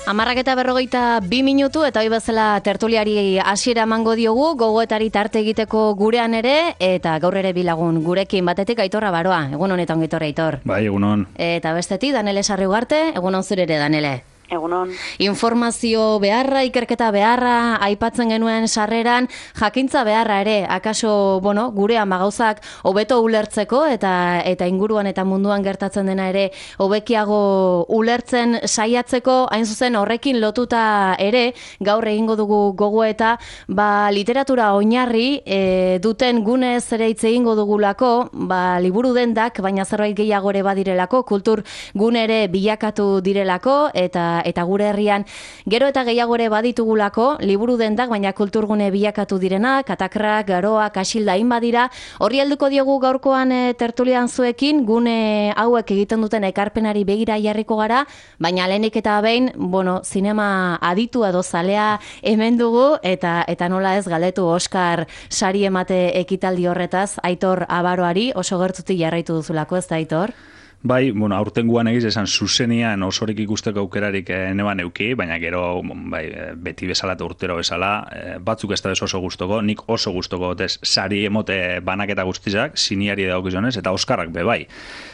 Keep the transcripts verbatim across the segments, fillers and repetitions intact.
Amarrak eta berrogeita bi minutu eta hoi bezala tertuliari hasiera emango diogu, gogoetari tarte egiteko gurean ere, eta gaur ere bilagun gurekin batetik Aitor Abaroa. Egun honetan Aitor Aitor. Bai, egunon. Eta bestetik Danele Sarriugarte, egun on zure ere Danele. Egunon. Informazio beharra, ikerketa beharra, aipatzen genuen sarreran, jakintza beharra ere, akaso, bueno, gurean bagauzak hobeto ulertzeko eta eta inguruan eta munduan gertatzen dena ere hobekiago ulertzen saiatzeko, hain zuzen horrekin lotuta ere, gaur egingo dugu gogoeta, ba, literatura oinarri e, duten gunez ere hitz egingo dugulako, ba, liburu dendak, baina zerbait gehiago ere badirelako, kultur gune ere bilakatu direlako, eta eta gure herrian gero eta gehiago ere baditugulako, liburu dendak, baina kulturgune bilakatu direnak, katakrak, garoak, asilda badira. Horri helduko diogu gaurkoan e, tertulian zuekin, gune hauek egiten duten ekarpenari begira jarriko gara, baina lehenik eta behin, bueno, zinema aditu edo zalea hemen dugu, eta eta nola ez galdetu Oscar sari emate ekitaldi horretaz, Aitor Abaroari, oso gertutik jarraitu duzulako, ez da Aitor? Bai, bueno, aurtengoan egiz esan zuzenian osorik ikusteko aukerarik eh, neban euki, baina gero bai, beti bezala eta urtero bezala, eh, batzuk ez da bez oso gustoko, nik oso gustoko dez sari emote banaketa guztizak, siniari daukizonez, eta Oskarrak be bai.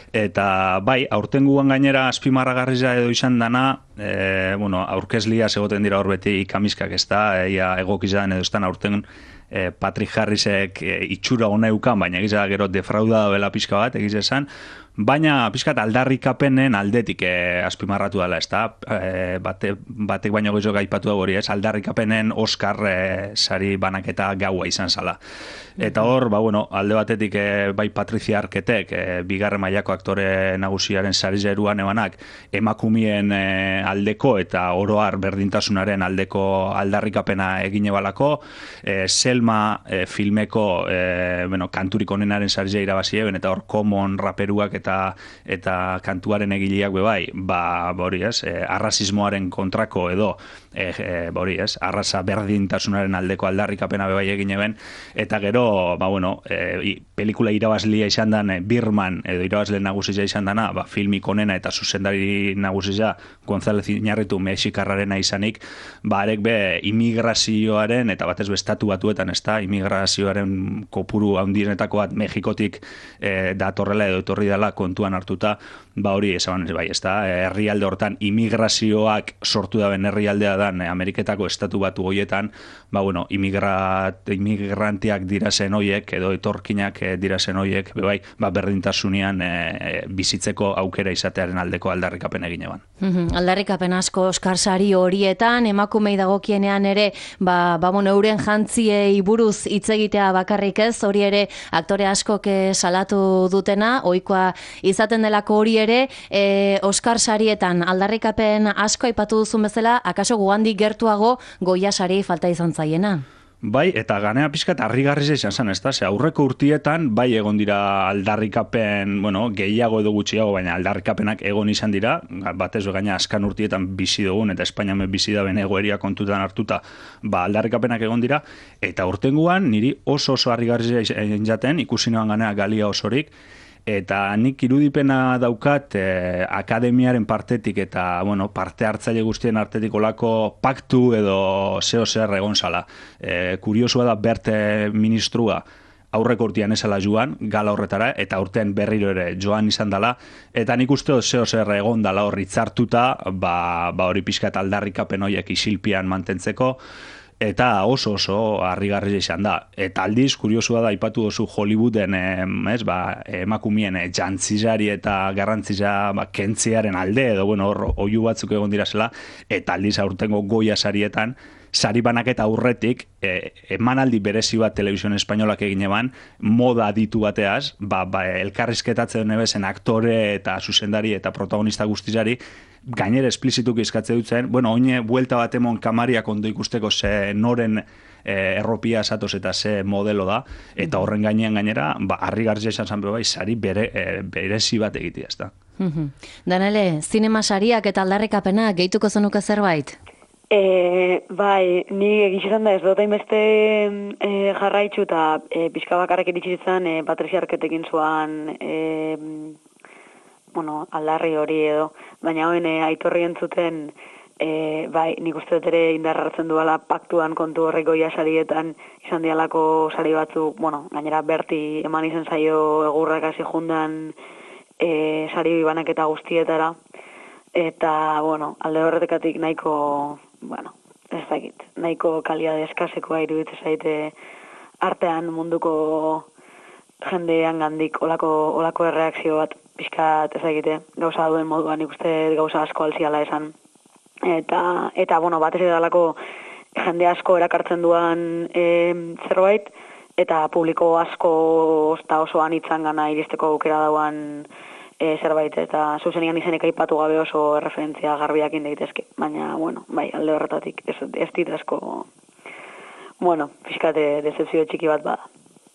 Eta bai, aurtengoan gainera azpimarragarria edo izan dana, eh, bueno, aurkezlia egoten dira hor beti ikamiskak ez da, ia egokizan edo estan aurten eh, Patrick Harrisek eh, itxura hona eukan, baina egiza gero defrauda dela pixka bat, egiz esan, baina pixkat aldarrikapenen aldetik eh, azpimarratu dela, ez da? Eh, bate, batek baino gehiago gaipatu da hori, ez? Aldarrikapenen Oscar eh, sari banaketa gaua izan zala. Eta hor, ba, bueno, alde batetik eh, bai Patricia Arquetek, eh, bigarren mailako aktore nagusiaren sari zeruan ebanak, emakumien eh, aldeko eta oroar berdintasunaren aldeko aldarrikapena egine balako, eh, Selma eh, filmeko eh, bueno, kanturik onenaren sari zeira bazien, eta hor Common raperuak eta eta kantuaren egileak be bai, ba hori, ez, eh, arrazismoaren kontrako edo eh, eh, hori, ez, arraza berdintasunaren aldeko aldarrikapena be bai egin eben, eta gero, ba bueno, eh, pelikula irabazlia izan dan, eh, Birman edo irabazle nagusia izan dana, ba filmik onena eta zuzendari nagusia González Iñárritu mexikarrarena izanik, ba arek be immigrazioaren eta batez be estatu batuetan, ezta, immigrazioaren kopuru handienetako bat Mexikotik eh, datorrela edo etorri dela kontuan hartuta, ba hori esan bai, ez da, herrialde hortan immigrazioak sortu daben herrialdea dan Ameriketako estatu batu hoietan, ba bueno, immigrat, immigrantiak dirazen hoiek, edo etorkinak dirazen hoiek, bai, ba berdintasunean e, bizitzeko aukera izatearen aldeko aldarrikapen egin eban. Mm-hmm. Aldarrikapen asko Oscar sari horietan, emakumei dagokienean ere, ba, ba bueno, euren jantziei buruz hitz egitea bakarrik ez, hori ere aktore askok salatu dutena, ohikoa izaten delako hori ere, e, Oscar sarietan aldarrikapen asko aipatu duzun bezala, akaso gugandik gertuago Goya sari falta izan zaiena. Bai, eta ganea pixkat harrigarria izan zen, ez da? Ze aurreko urtietan, bai egon dira aldarrikapen, bueno, gehiago edo gutxiago, baina aldarrikapenak egon izan dira, batez gaina askan urtietan bizi dugun, eta Espainian bizi da ben egoeria kontutan hartuta, ba aldarrikapenak egon dira, eta urtengoan niri oso oso harrigarria izan jaten, ikusi noan ganea galia osorik, eta nik irudipena daukat eh, akademiaren partetik eta bueno, parte hartzaile guztien artetik olako paktu edo zeo zer egon zala. Eh, kuriosua da Berte ministrua aurreko urtean esala joan, gala horretara, eta urtean berriro ere joan izan dela, eta nik uste zeo zer egon dela horri tzartuta, ba, ba hori pixka eta aldarrikapen horiek isilpian mantentzeko, eta oso oso harrigarria izan da. Eta aldiz, kuriosua da, aipatu duzu Hollywooden ez, ba, emakumien eh, jantzizari eta garrantzia ba, kentziaren alde, edo bueno, hor oihu batzuk egon dirasela, eta aldiz aurtengo Goya sarietan, sari banaketa aurretik, eh, emanaldi berezi bat Televisión Espainolak egin eban, moda aditu bateaz, ba, ba, elkarrizketatzen ebezen aktore eta zuzendari eta protagonista guztizari, gainera esplizituk izkatze dutzen, bueno, oine buelta bat emon kamariak ondo ikusteko ze noren eh, erropia esatoz eta ze modelo da, eta horren gainean gainera, ba, harrigarria izan zen bai, sari bere, eh, berezi bat egitea, ez da. Danele, zinema sariak eta aldarrikapenak gehituko zenuke zerbait? E, bai, ni egizan da ez dut hainbeste e, jarraitzu eta e, pixka bakarrak iritsi izan e, Patricia Arquetekin zuan e, bueno, aldarri hori edo, baina hoen e, Aitorri entzuten e, bai, nik uste dut ere indarra hartzen duela paktuan kontu horreko ia sarietan izan dialako sari batzuk, bueno, gainera berti eman izan zaio egurrak hasi jundan e, sari banaketa guztietara, eta, bueno, alde horretekatik nahiko, bueno, ez dakit, nahiko kalitate eskasekoa iruditzen zaite artean munduko jendean gandik olako, olako erreakzio bat pixkat ez dakite, gauza duen moduan ikuste gauza asko alziala esan. Eta, eta bueno, batez ere dalako jende asko erakartzen duan e, zerbait, eta publiko asko eta oso anitzan gana iristeko aukera dauan e, zerbait, eta zuzenian izenek aipatu gabe oso referentzia garbiakin daitezke. Baina, bueno, bai, alde horretatik, ez, ez dit asko, bueno, pixkate decepzio txiki bat bada.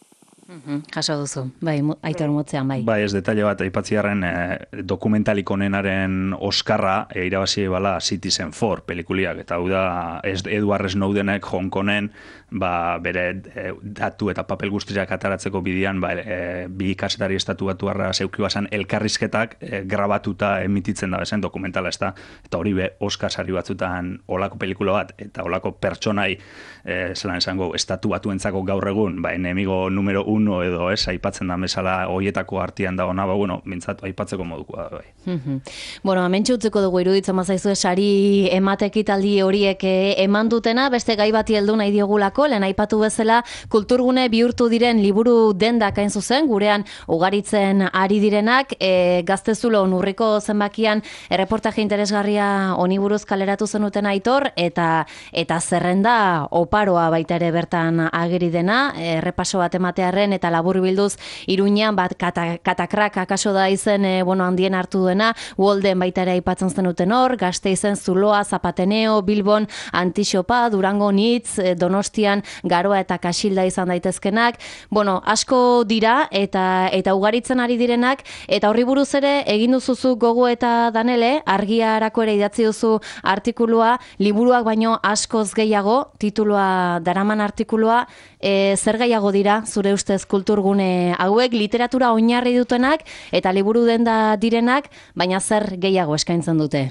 Uhum, jaso duzu, bai, Aitor Motzean, bai. Bai, ez detaile bat, aipatziarren eh, dokumentalik onenaren Oskarra e, irabazi bala Citizen Four pelikuliak, eta hau da Edward Snowdenek Hongkonen ba, bere e, datu eta papel guztiak ataratzeko bidean ba, e, bi kazetari estatu batuarra zeuki bazan elkarrizketak e, grabatuta emititzen da bezen dokumentala, ez da, eta hori be Oscar sari batzutan olako pelikula bat, eta olako pertsonai e, zelan esango, estatu batuentzako gaur egun, ba, enemigo numero uno edo ez, aipatzen da bezala hoietako artean da ona, ba, bueno, mintzatu aipatzeko modukoa da, bai. Mm-hmm. Bueno, hementxe utziko dugu iruditzen mazaizu sari ematekitaldi horiek eman dutena, beste gai bati heldu nahi diogulako, lehen aipatu bezala kulturgune bihurtu diren liburu dendak hain zuzen, gurean ugaritzen ari direnak, e, Gaztezulo Nurriko zenbakian erreportaje interesgarria honi buruz kaleratu zenuten Aitor, eta eta zerrenda oparoa baita ere bertan ageri dena, errepaso bat ematearren eta labur bilduz Iruñean bat kata, katakrak akaso da izen e, bueno, handien hartu duena, Walden baita ere aipatzen zenuten hor, Gasteizen Zuloa, Zapateneo, Bilbon, Antixopa, Durango Nitz, Donostia Garoa eta Kaxilda izan daitezkenak, bueno, asko dira eta eta ugaritzen ari direnak, eta horri buruz ere egin duzuzu Gogo eta Danele, Argiarako ere idatzi duzu artikulua, liburuak baino askoz gehiago, titulua daraman artikulua, e, zer gehiago dira zure ustez kulturgune hauek, literatura oinarri dutenak eta liburu denda direnak, baina zer gehiago eskaintzen dute?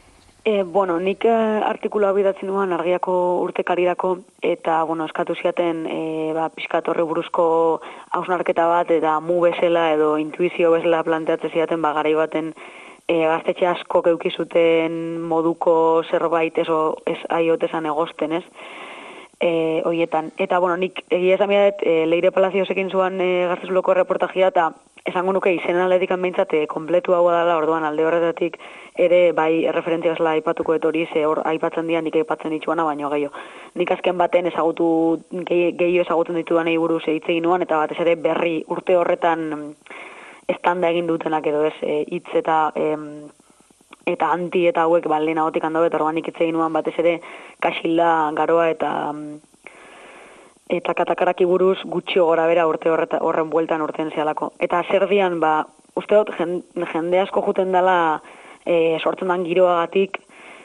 E, bueno, nik artikulua bidatzen nuen Argiako urtekarirako, eta, bueno, eskatu ziaten e, ba, pixkat horri buruzko hausnarketa bat, eta mu bezala edo intuizio bezala planteatzen ziaten, ba, garai baten e, gaztetxe asko keukizuten moduko zerbait, eso, ez aiotezan egosten, ez? E, hoietan. Eta, bueno, nik egia esan bidat, e, Leire Palaziosekin zuan e, Gaztezuloko reportajia, eta esango nuke izen aldetikan behintzat e, kompletu hau dela, orduan alde horretatik ere bai referentzia bezala aipatuko etori, ze hor aipatzen dira nik aipatzen dituana, baino gehiago. Nik azken baten ezagutu, gehiago ezagutzen dituan egin buruz hitz egin nuan, eta batez ere berri urte horretan estanda egin dutenak edo ez, hitz e, eta em, eta anti eta hauek balena gotik handago, eta orduan nik hitz egin nuan batez ere Kaxilda, Garoa eta eta Katakaraki buruz gutxi gora bera urte horreta, horren bueltan urten zehalako. Eta zer dian, ba, uste dut jende asko juten dela e, sortzen dan giroagatik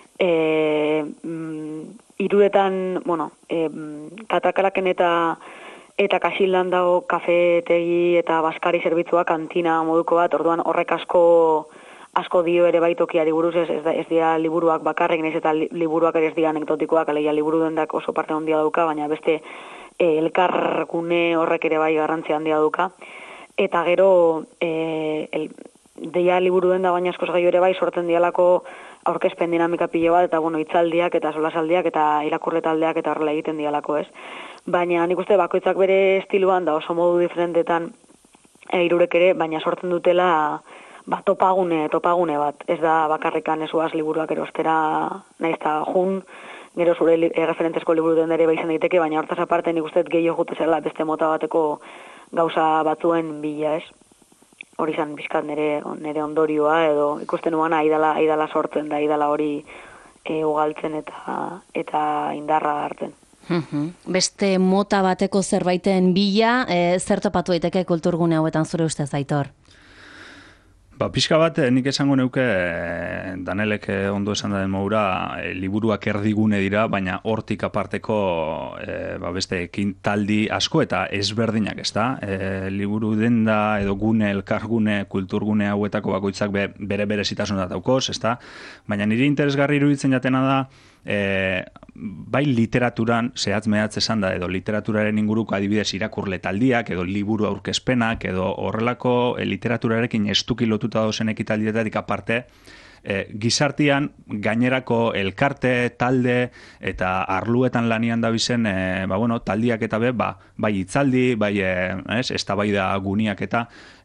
e, mm, iruretan, bueno, e, Katakaraken eta eta Kaxildan dago kafetegi eta baskari zerbitzua kantina moduko bat, orduan horrek asko asko dio ere baitokiari buruz, ez, ez, ez dira liburuak bakarrik, naiz eta liburuak ere ez dira anekdotikoak, alegia liburu dendak oso parte handia dauka, baina beste e, elkargune horrek ere bai garrantzia handia dauka. Eta gero, e, el, deia liburu denda baina askoz gehiago ere bai sortzen dialako aurkezpen dinamika pilo bat, eta bueno, hitzaldiak eta solasaldiak eta irakurletaldeak eta horrela egiten dialako, ez? Baina nik uste bakoitzak bere estiluan da oso modu diferentetan e, irurek ere, baina sortzen dutela ba, topagune, topagune bat, ez da bakarrikan ezuaz liburuak erostera nahiz eta jun, gero zure li, e, referentezko liburu den ere izan daiteke, baina hortaz aparte nik uste gehiago jute zela beste mota bateko gauza batzuen bila, ez? Hori izan bizkat nire, nire ondorioa, edo ikusten nuan aidala, aidala sortzen da, aidala hori e, ugaltzen eta, eta indarra hartzen. Beste mota bateko zerbaiten bila, e, zer topatu daiteke kulturgune hauetan zure ustez, Aitor? Ba, pixka bat, nik esango neuke, Danelek ondo esan den modura, e, liburuak erdigune dira, baina hortik aparteko e, ba, beste ekintaldi asko eta ezberdinak, ez da? E, liburu denda edo gune, elkargune, kulturgune hauetako bakoitzak be, bere berezitasun daukoz, ez da? Baina niri interesgarri iruditzen jatena da, E, bai literaturan zehatz mehatz esan da edo literaturaren inguruko adibidez irakurle taldiak edo liburu aurkezpenak edo horrelako e, literaturarekin estuki lotuta dozen ekitaldietatik aparte e, gizartian gainerako elkarte, talde eta arluetan lanian dabizen e, ba, bueno, taldiak eta be, ba, bai hitzaldi, bai e, ez, eztabaida guniak eta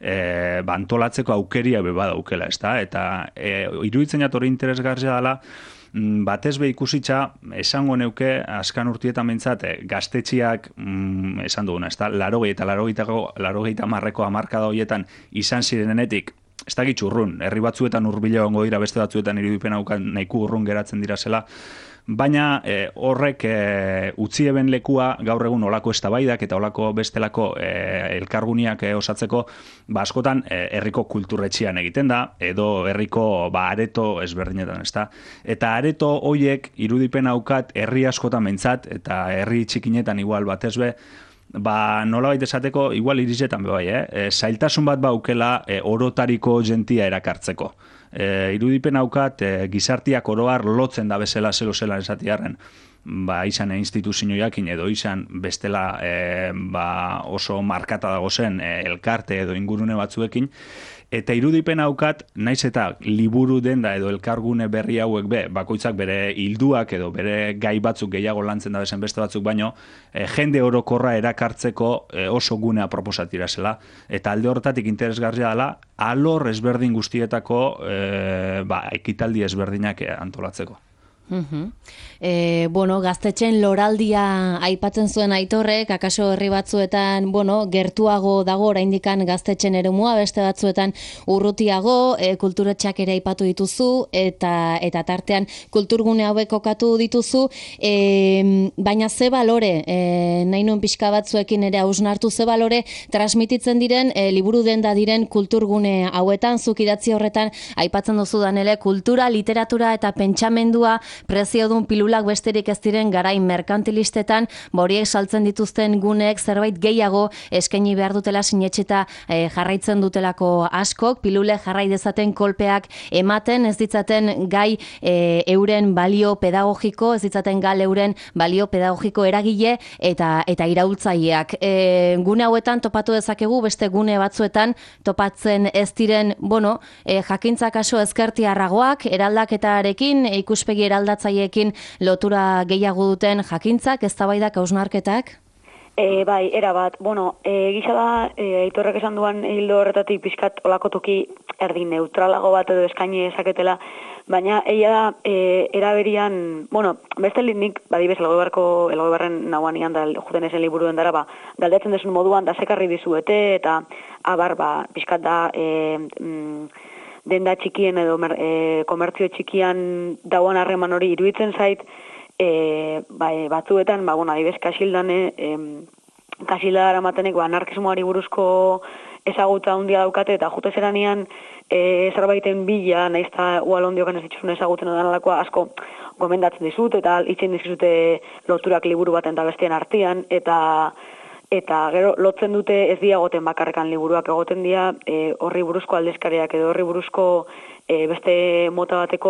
e, ba, antolatzeko aukeria be badaukela, ezta? Eta e, iruditzen jat hori interesgarria dela batez be ikusitza, esango neuke, azkan urtietan bentsat, gaztetxiak, mm, esan duguna, ez da, larogei eta larogei eta marreko hamarkada horietan izan zirenenetik, ez da gitxurrun, herri batzuetan hurbila egongo dira, beste batzuetan irudipen haukan nahiko urrun geratzen dira zela, baina e, horrek e, utzi eben lekua gaur egun olako eztabaidak eta olako bestelako e, elkarguniak e, osatzeko ba, askotan e, herriko kulturretxean egiten da, edo herriko ba, areto ezberdinetan, ezta? Eta areto hoiek irudipen haukat herri askotan mentzat, eta herri txikinetan igual batez be, ba, nola baita esateko, igual irisetan be bai, eh? E, zailtasun bat baukela e, orotariko jentia erakartzeko. E, irudipen haukat e, gizartiak oroar lotzen da bezala zelo zela esatiarren ba, izan instituzioakin edo izan bestela e, ba, oso markata dago zen e, elkarte edo ingurune batzuekin eta irudipen haukat naiz eta liburu denda edo elkargune berri hauek be, bakoitzak bere hilduak edo bere gai batzuk gehiago lantzen da bezen beste batzuk baino e, jende orokorra erakartzeko e, oso gunea proposatira zela eta alde horretatik interesgarria dela alor ezberdin guztietako e, ba, ekitaldi ezberdinak antolatzeko. Uh-huh. E, bueno, gaztetxen loraldia aipatzen zuen Aitorrek, akaso herri batzuetan, bueno, gertuago dago oraindikan gaztetxen eremua, beste batzuetan urrutiago, e, kulturetxak ere aipatu dituzu, eta eta tartean kulturgune hauek kokatu dituzu, e, baina ze balore, e, nahi nuen pixka batzuekin ere hausnartu, ze balore transmititzen diren, e, liburu denda diren kulturgune hauetan, zuk idatzi horretan, aipatzen duzu Danele, kultura, literatura eta pentsamendua preziodun pilulak besterik ez diren garain merkantilistetan, boriek saltzen dituzten guneek zerbait gehiago eskaini behar dutela sinetxeta e, jarraitzen dutelako askok, pilule jarrai dezaten kolpeak ematen, ez ditzaten gai e, euren balio pedagogiko, ez ditzaten gal euren balio pedagogiko eragile eta eta iraultzaileak. E, gune hauetan topatu dezakegu beste gune batzuetan topatzen ez diren, bueno, e, jakintza kaso ezkertiarragoak, eraldaketarekin, e, ikuspegi eraldatzaileekin lotura gehiago duten jakintzak, eztabaidak, hausnarketak? E, bai, era bat. Bueno, e, gisa da, e, Aitorrek esan duan hildo horretatik pixkat olako toki erdi neutralago bat edo eskaini ezaketela, baina egia da, e, eraberian, bueno, beste nik, badibez, elgoibarko, elgoibarren nagoan ian da, juten ezen liburuen dara, ba, galdetzen desun moduan, da sekarri dizuete, eta abar, ba, pixkat da, e, mm, denda txikien edo mer, e, komertzio txikian dauan harreman hori iruditzen zait, e, bai, batzuetan, ba, bueno, adibez, kasildane, e, kasilda daramatenek, ba, anarkismoari buruzko ezagutza handia daukate, eta jute zeranean e, zerbaiten bila, nahiz eta ual ondiokan ez dituzun ezagutzen danalakoa, asko gomendatzen dizut, eta itzen dizute loturak liburu baten eta bestien artean, eta eta gero lotzen dute ez diagoten bakarrekan liburuak egoten dira e, horri buruzko aldezkariak edo horri buruzko e, beste mota bateko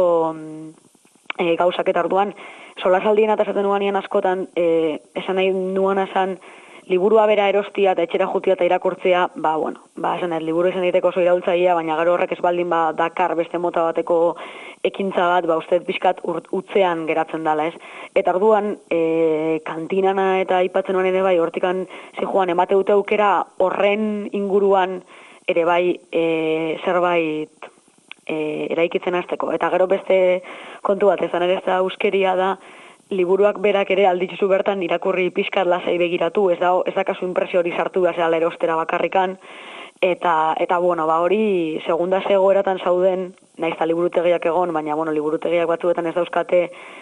e, gauzak eta orduan solasaldien eta esaten nuanean askotan e, esan nahi nuana esan liburua bera erostia eta etxera jutia eta irakurtzea, ba, bueno, ba, esan ez, liburu izan diteko oso iraultzaia, baina gero horrek ez baldin ba, dakar beste mota bateko ekintza bat, ba, uste bizkat utzean geratzen dala, ez? Eta orduan, e, kantinana eta aipatzen nuen ere bai, hortikan zijoan emate dute aukera horren inguruan ere bai e, zerbait e, eraikitzen hasteko. Eta gero beste kontu bat, ezan ere ez da euskeria da, liburuak berak ere alditzu bertan irakurri pizkat lasai begiratu, ez da ez da kasu inpresio hori sartu da zela erostera bakarrikan eta eta bueno, ba hori segunda egoeratan zauden, naiz ta liburutegiak egon, baina bueno, liburutegiak batzuetan ez dauzkate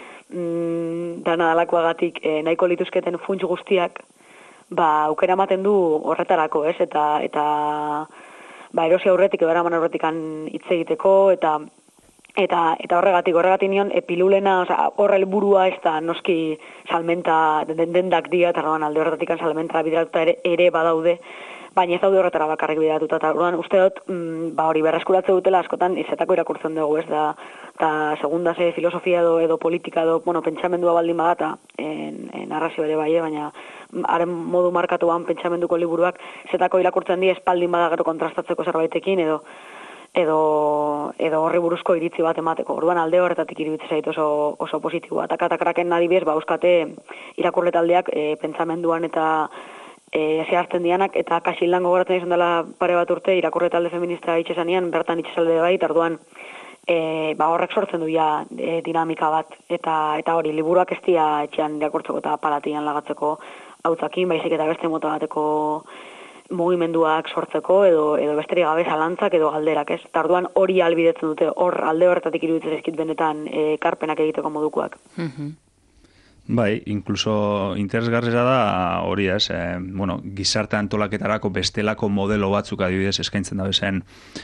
mm, dana dalakoagatik e, nahiko lituzketen funts guztiak, ba aukera ematen du horretarako, ez? Eta eta ba, erosi aurretik, edo eraman aurretik hitz egiteko, eta Eta eta horregatik, horregatik nion, epilulena, osea, horre helburua ez da noski salmenta, den, dendak dira, eta orduan alde horretatik salmentara bideratuta ere, ere badaude, baina ez daude horretara bakarrik bideratuta, eta orduan uste dut, mm, ba hori berreskuratze dutela askotan, izetako irakurtzen dugu, ez da, eta segunda ze filosofia edo, edo politika edo, bueno, pentsamendua baldin badata, en, en narrazio ere bai, baina haren modu markatuan pentsamenduko liburuak, izetako irakurtzen di espaldin bada gero kontrastatzeko zerbaitekin, edo, edo edo horri buruzko iritzi bat emateko. Orduan alde horretatik iruditzen zait oso oso positiboa. Ta katakraken adibidez, ba euskate irakurle taldeak e, pentsamenduan eta eh zehazten dianak eta Kaxildan gogoratzen izan dela pare bat urte irakurle talde feminista itxesanean, bertan itxesalde bai, orduan e, ba horrek sortzen du ja e, dinamika bat eta eta hori liburuak ez dira etxean irakurtzeko eta palatian lagatzeko hautzakin, baizik eta beste mota bateko mugimenduak sortzeko edo edo besterik gabe zalantzak edo galderak, ez? Tarduan hori albidetzen dute, hor alde horretatik iruditzen zaizkit benetan ekarpenak egiteko modukoak. Mhm. Bai, incluso interesgarria da hori ez, eh, bueno, gizarte antolaketarako bestelako modelo batzuk adibidez eskaintzen da bezen,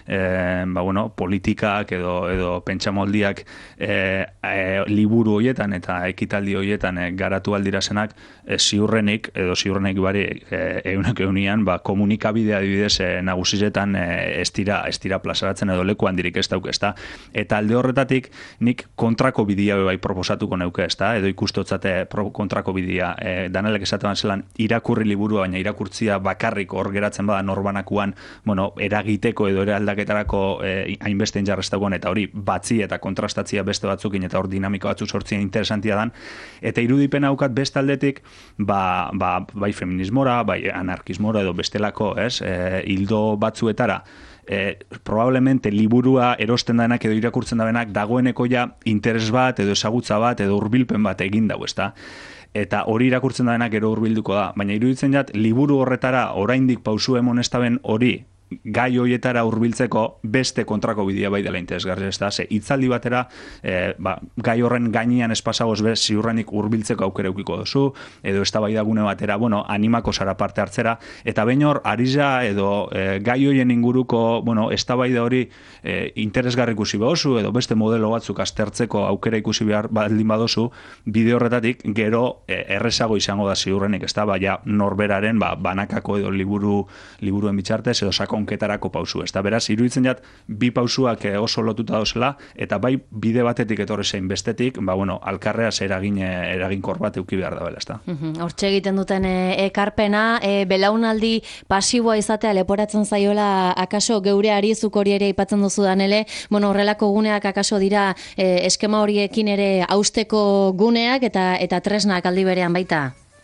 eh, ba, bueno, politikak edo, edo pentsamoldiak eh, eh, liburu hoietan eta ekitaldi hoietan eh, garatu aldirazenak eh, ziurrenik, edo ziurrenik bari eh, eunak eunian, ba, komunikabide adibidez eh, nagusizetan eh, estira, estira plazaratzen edo lekuan dirik ez dauk, ezta? Eta alde horretatik nik kontrako bidea bai proposatuko neuke, ezta? Edo ikustotzate kontrako bidea, e, danelek esatean zelan irakurri liburua, baina irakurtzia bakarrik hor geratzen bada norbanakuan, bueno, eragiteko edo ere aldaketarako e, hainbeste injarrestagoan, eta hori batzi eta kontrastatzia beste batzukin, eta hor dinamika batzu sortzia interesantia dan, eta irudipen haukat beste aldetik, ba, ba, bai feminismora, bai anarkismora edo bestelako, ez, e, hildo batzuetara, Eh, probablemente liburua erosten denak edo irakurtzen dabenak dagoeneko ja interes bat edo ezagutza bat edo hurbilpen bat egin dago, ezta? Eta hori irakurtzen dabenak ero hurbilduko da, baina iruditzen jat liburu horretara oraindik pausu emon estaben hori gai hoietara hurbiltzeko beste kontrako bidea bai dela interesgarria, ez da, ze hitzaldi batera e, ba, gai horren gainean espasagoz bez ziurrenik hurbiltzeko aukera eukiko duzu, edo eztabaidagune batera, bueno, animako zara parte hartzera, eta behin hor, ariza edo e, gai hoien inguruko, bueno, eztabaida hori e, interesgarri ikusi behozu, edo beste modelo batzuk aztertzeko aukera ikusi behar baldin badozu, bide horretatik gero e, errezago izango da ziurrenik, ez da, baina norberaren ba, banakako edo liburu liburuen bitxartez, edo sako onketarako pausu, ez da, beraz, iruditzen jat, bi pausuak oso lotuta dozela, eta bai bide batetik etorre zein bestetik, ba, bueno, alkarrea zer eragin, eraginkor bat euki behar da bela, ez da. Hortxe egiten duten ekarpena, e, belaunaldi pasiboa izatea leporatzen zaiola, akaso geure arizuk hori ere ipatzen duzu danele, bueno, horrelako guneak akaso dira e, eskema horiekin ere hausteko guneak eta eta tresnak aldi berean baita?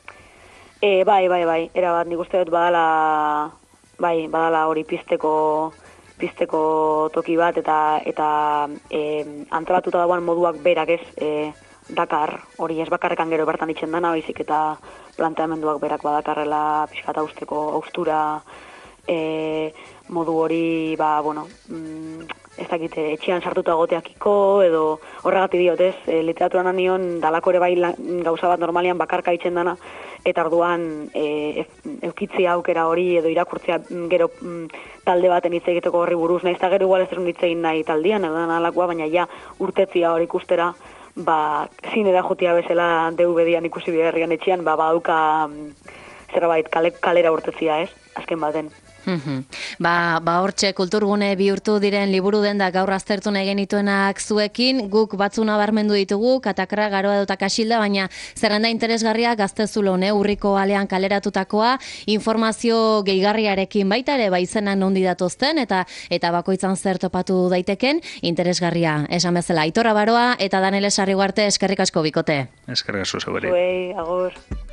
E, bai, bai, bai, era bat, nik uste dut badala bai, badala hori pizteko pizteko toki bat eta eta e, antolatuta dagoen moduak berak ez e, dakar, hori ez bakarrekan gero bertan itxen dana, baizik eta planteamenduak berak badakarrela pixkat hausteko haustura e, modu hori, ba, bueno, mm, ez dakite, etxean sartuta goteakiko, edo horregatik diotez, e, literaturan anion dalako ere bai gauza bat normalian bakarka itxen dana, eta orduan e, eukitzia aukera hori edo irakurtzea gero mm, talde baten hitz egiteko horri buruz, nahiz eta gero igual ez dut hitz egin nahi taldian, edo alakoa, baina ja urtetzia hori ikustera, ba, zinera jotia bezala D V D-an ikusi biherrian etxean, ba, badauka mm, zerbait kale, kalera urtetzia, ez? Azken baten. Mm-hmm. Ba, ba hortxe kulturgune bihurtu diren liburu dendak gaur aztertu nahi genituenak zuekin, guk batzu nabarmendu ditugu, Katakra, Garoa edo Kaxilda, baina zerrenda interesgarria Gaztezulon, eh, urriko alean kaleratutakoa, informazio gehigarriarekin baita ere, ba izenan nondi datozten, eta eta bakoitzan zer topatu daiteken, interesgarria, esan bezala, Aitor Abaroa eta Danele Sarriguarte eskerrik asko bikote. Eskerrik asko zeugeri. Zuei, agur.